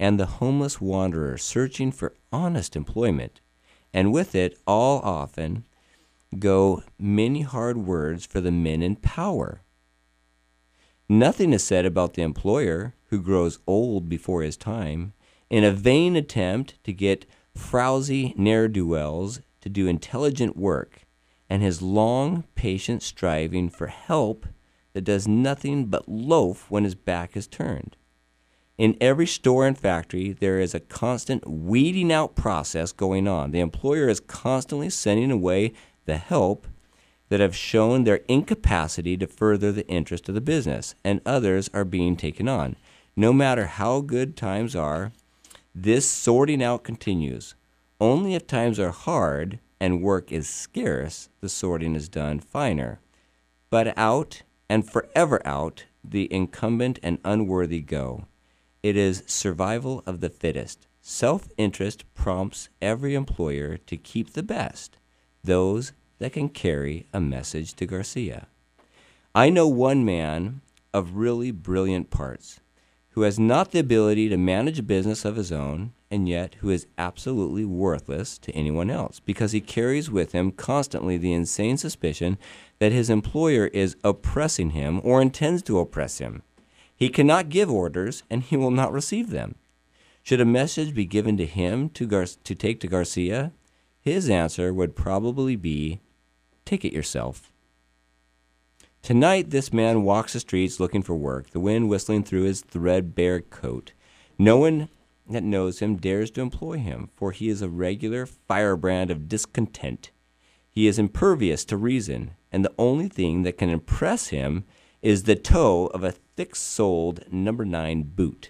and the homeless wanderer searching for honest employment. And with it, all often go many hard words for the men in power. Nothing is said about the employer who grows old before his time in a vain attempt to get frowsy ne'er-do-wells to do intelligent work, and his long, patient striving for help that does nothing but loaf when his back is turned. In every store and factory, there is a constant weeding out process going on. The employer is constantly sending away the help that have shown their incapacity to further the interest of the business, and others are being taken on. No matter how good times are, this sorting out continues. Only if times are hard and work is scarce, the sorting is done finer. But out and forever out, the incumbent and unworthy go. It is survival of the fittest. Self-interest prompts every employer to keep the best, those that can carry a message to Garcia. I know one man of really brilliant parts who has not the ability to manage a business of his own, and yet who is absolutely worthless to anyone else because he carries with him constantly the insane suspicion that his employer is oppressing him or intends to oppress him. He cannot give orders, and he will not receive them. Should a message be given to him to, Gar- to take to Garcia, his answer would probably be, take it yourself. Tonight, this man walks the streets looking for work, the wind whistling through his threadbare coat. No one that knows him dares to employ him, for he is a regular firebrand of discontent. He is impervious to reason, and the only thing that can impress him is the toe of a thick-soled number nine boot.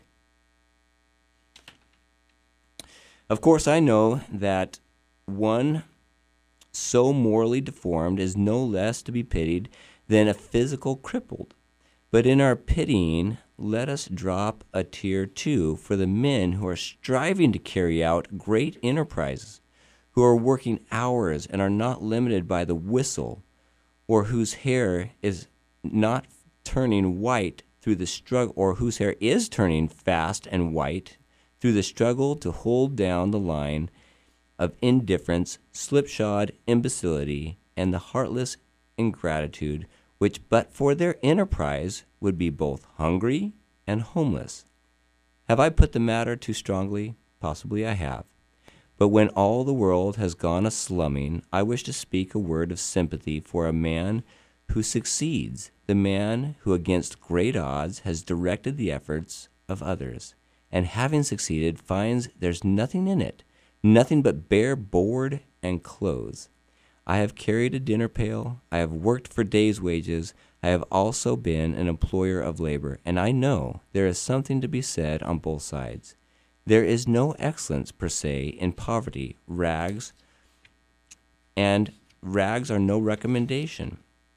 Of course, I know that one so morally deformed is no less to be pitied than a physical crippled. But in our pitying, let us drop a tear too for the men who are striving to carry out great enterprises, who are working hours and are not limited by the whistle, or whose hair is not turning white through the struggle, or whose hair is turning fast and white through the struggle to hold down the line of indifference, slipshod imbecility, and the heartless ingratitude which but for their enterprise would be both hungry and homeless. Have I put the matter too strongly? Possibly I have. But when all the world has gone a-slumming, I wish to speak a word of sympathy for a man who succeeds, the man who against great odds has directed the efforts of others, and having succeeded finds there's nothing in it, nothing but bare board and clothes. I have carried a dinner pail, I have worked for day's wages, I have also been an employer of labor, and I know there is something to be said on both sides. There is no excellence per se in poverty, rags, and rags are no recommendation.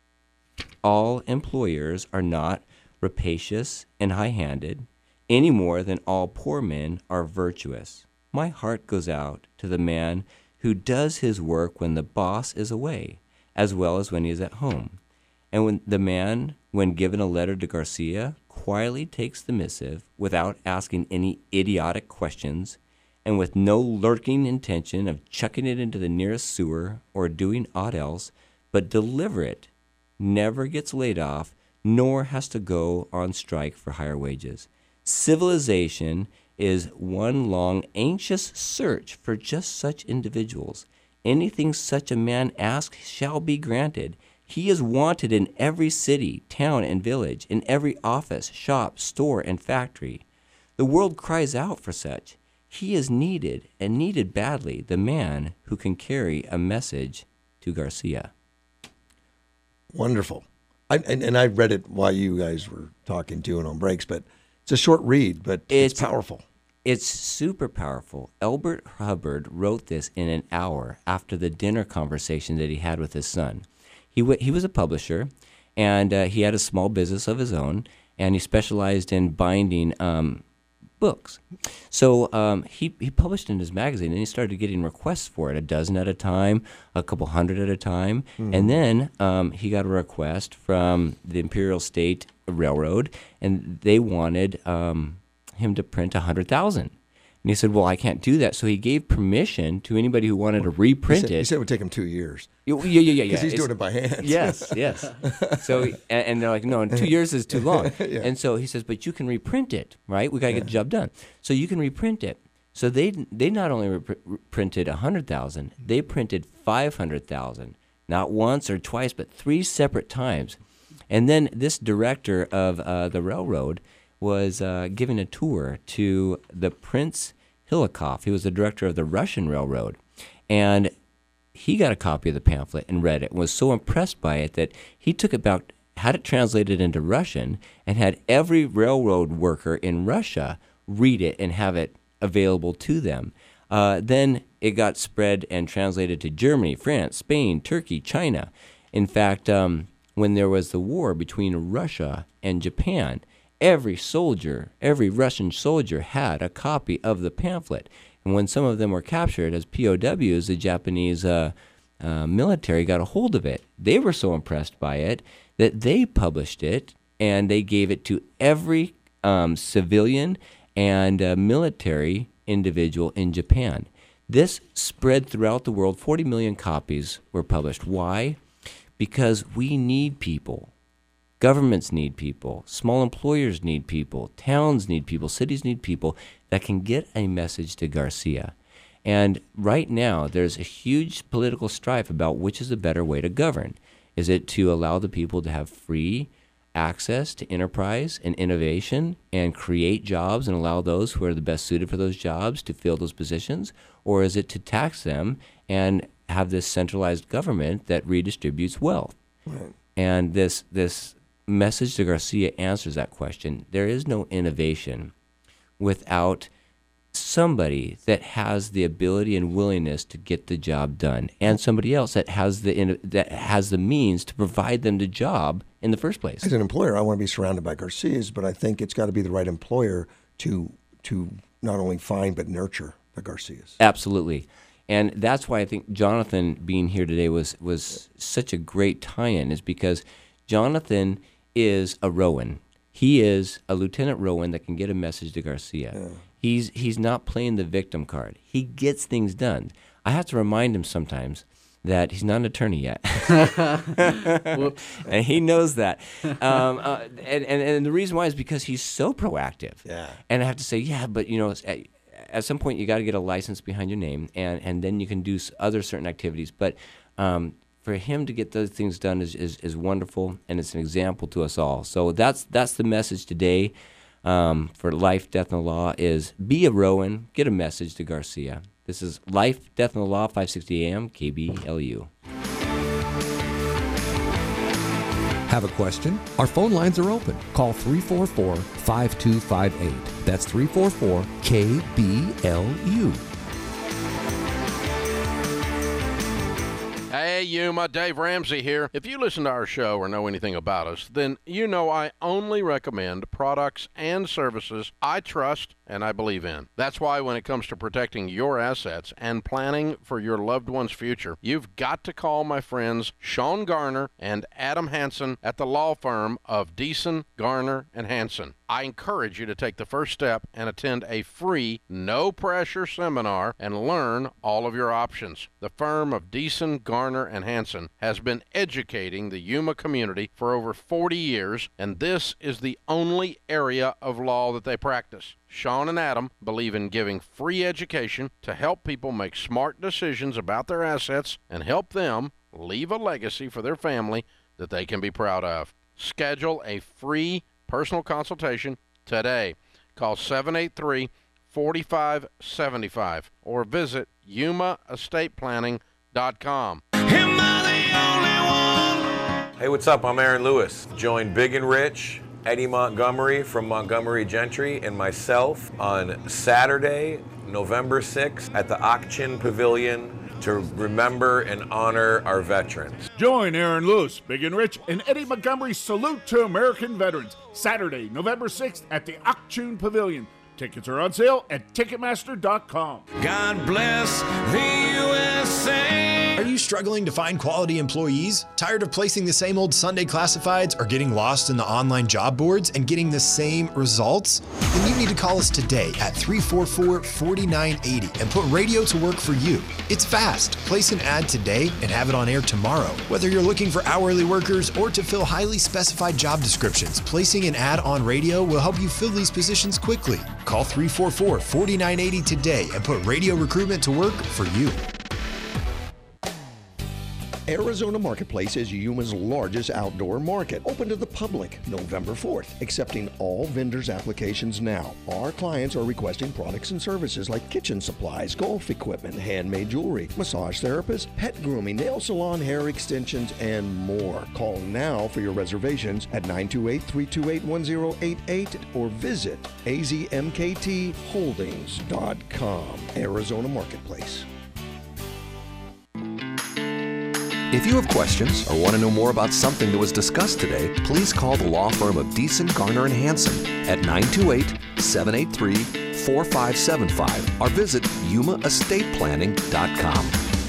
All employers are not rapacious and high-handed, any more than all poor men are virtuous. My heart goes out to the man who does his work when the boss is away, as well as when he is at home. And when the man, when given a letter to Garcia, quietly takes the missive without asking any idiotic questions, and with no lurking intention of chucking it into the nearest sewer or doing aught else, but deliver it, never gets laid off, nor has to go on strike for higher wages. Civilization is one long anxious search for just such individuals. Anything such a man asks shall be granted. He is wanted in every city, town, and village, in every office, shop, store, and factory. The world cries out for such. He is needed, and needed badly, the man who can carry a message to Garcia. Wonderful. I, and, and I read it while you guys were talking to and on breaks, but it's a short read, but it's, it's powerful. It's super powerful. Elbert Hubbard wrote this in an hour after the dinner conversation that he had with his son. He w- he was a publisher, and uh, he had a small business of his own, and he specialized in binding um, books. So um, he, he published in his magazine, and he started getting requests for it, a dozen at a time, a couple hundred at a time. Mm-hmm. And then um, he got a request from the Imperial State Railroad, and they wanted um, him to print one hundred thousand. And he said, well, I can't do that. So he gave permission to anybody who wanted to reprint he said, it. He said it would take him two years. Yeah, yeah, yeah. Because he's it's, doing it by hand. Yes, yes. So, and, and they're like, no, two years is too long. yeah. And so he says, but you can reprint it, right? We got to yeah. get the job done. So you can reprint it. So they they not only rep- printed one hundred thousand, they printed five hundred thousand, not once or twice, but three separate times. And then this director of uh, the railroad was uh, giving a tour to the Prince Hilikoff. He was the director of the Russian railroad. And he got a copy of the pamphlet and read it and was so impressed by it that he took it back, had it translated into Russian, and had every railroad worker in Russia read it and have it available to them. Uh, then it got spread and translated to Germany, France, Spain, Turkey, China. In fact, um, when there was the war between Russia and Japan, every soldier, every Russian soldier had a copy of the pamphlet. And when some of them were captured as P O Ws, the Japanese uh, uh, military got a hold of it. They were so impressed by it that they published it, and they gave it to every um, civilian and uh, military individual in Japan. This spread throughout the world. forty million copies were published. Why? Because we need people. Governments need people. Small employers need people. Towns need people. Cities need people that can get a message to Garcia. And right now, there's a huge political strife about which is a better way to govern. Is it to allow the people to have free access to enterprise and innovation and create jobs and allow those who are the best suited for those jobs to fill those positions? Or is it to tax them and have this centralized government that redistributes wealth? Right. And this this message to Garcia answers that question. There is no innovation without somebody that has the ability and willingness to get the job done, and somebody else that has the that has the means to provide them the job in the first place. As an employer, I want to be surrounded by Garcias, but I think it's got to be the right employer to to not only find but nurture the Garcias. Absolutely. And that's why I think Jonathan being here today was was such a great tie-in, is because Jonathan is a Rowan. He is a Lieutenant Rowan that can get a message to Garcia. Yeah. He's he's not playing the victim card. He gets things done. I have to remind him sometimes that he's not an attorney yet. And he knows that. Um, uh, and, and, and the reason why is because he's so proactive. Yeah. And I have to say, yeah, but you know, at, at some point you got to get a license behind your name, and, and then you can do other certain activities. But um, for him to get those things done is, is, is wonderful, and it's an example to us all. So that's that's the message today um, for Life, Death, and the Law is be a Rowan, get a message to Garcia. This is Life, Death, and the Law, five sixty A M, K B L U. Have a question? Our phone lines are open. Call three four four, five two five eight. That's three four four, K B L U. Hey, Yuma, Dave Ramsey here. If you listen to our show or know anything about us, then you know I only recommend products and services I trust and I believe in. That's why when it comes to protecting your assets and planning for your loved one's future, you've got to call my friends Sean Garner and Adam Hansen at the law firm of Deason, Garner, and Hansen. I encourage you to take the first step and attend a free, no-pressure seminar and learn all of your options. The firm of Deason, Garner, and Hansen has been educating the Yuma community for over forty years, and this is the only area of law that they practice. Sean and Adam believe in giving free education to help people make smart decisions about their assets and help them leave a legacy for their family that they can be proud of. Schedule a free personal consultation today. Call seven eight three, four five seven five or visit Yuma Estate Planning dot com. Hey, what's up? I'm Aaron Lewis. Join Big and Rich, Eddie Montgomery from Montgomery Gentry, and myself on Saturday, November sixth at the Ak-Chin Pavilion to remember and honor our veterans. Join Aaron Lewis, Big and Rich, and Eddie Montgomery's Salute to American Veterans, Saturday, November sixth at the Ak-Chin Pavilion. Tickets are on sale at Ticketmaster dot com. God bless the U S A. Are you struggling to find quality employees? Tired of placing the same old Sunday classifieds or getting lost in the online job boards and getting the same results? Then you need to call us today at three four four, four nine eight zero and put radio to work for you. It's fast. Place an ad today and have it on air tomorrow. Whether you're looking for hourly workers or to fill highly specified job descriptions, placing an ad on radio will help you fill these positions quickly. Call three four four, four nine eight zero today and put radio recruitment to work for you. Arizona Marketplace is Yuma's largest outdoor market, open to the public November fourth, accepting all vendors' applications now. Our clients are requesting products and services like kitchen supplies, golf equipment, handmade jewelry, massage therapists, pet grooming, nail salon, hair extensions, and more. Call now for your reservations at nine two eight, three two eight, one zero eight eight or visit a z m k t holdings dot com. Arizona Marketplace. If you have questions or want to know more about something that was discussed today, please call the law firm of Deason, Garner and Hansen at nine two eight, seven eight three, four five seven five or visit yuma estate planning dot com.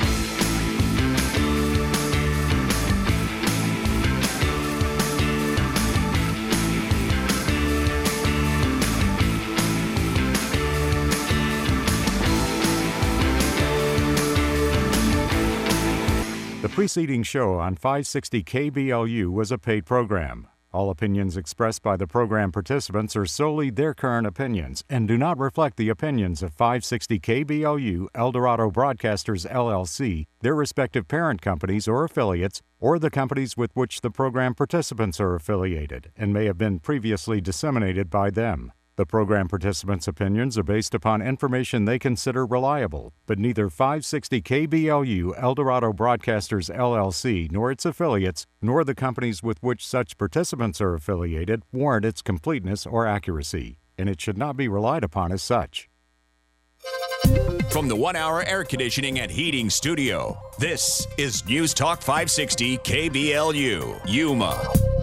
The preceding show on five sixty K B L U was a paid program. All opinions expressed by the program participants are solely their current opinions and do not reflect the opinions of five sixty K B L U, Eldorado Broadcasters, L L C, their respective parent companies or affiliates, or the companies with which the program participants are affiliated and may have been previously disseminated by them. The program participants' opinions are based upon information they consider reliable, but neither five sixty K B L U, Eldorado Broadcasters, L L C, nor its affiliates, nor the companies with which such participants are affiliated warrant its completeness or accuracy, and it should not be relied upon as such. From the one-hour air conditioning and heating studio, this is News Talk five sixty K B L U, Yuma.